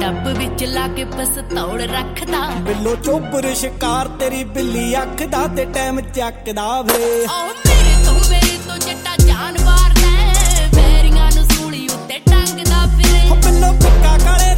tub ਵਿੱਚ ਲਾ ਕੇ ਪਸਤੌਲ ਰੱਖਦਾ ਬਿੱਲੋ ਚੋਬਰ ਸ਼ਿਕਾਰ ਤੇਰੀ ਬਿੱਲੀ ਅੱਖ ਦਾ ਤੇ ਟਾਈਮ ਚੱਕਦਾ ਵੇ ਮੇਰੇ ਤੋਂ ਜੱਟਾ ਜਾਨ ਵਾਰਦਾ ਵੈਰੀਆਂ ਨੂੰ ਸੂਲੀ ਉੱਤੇ ਟੰਗਦਾ ਫਿਰੇ ਬਿੱਲੋ ਫਿੱਕਾ ਕਾਲੇ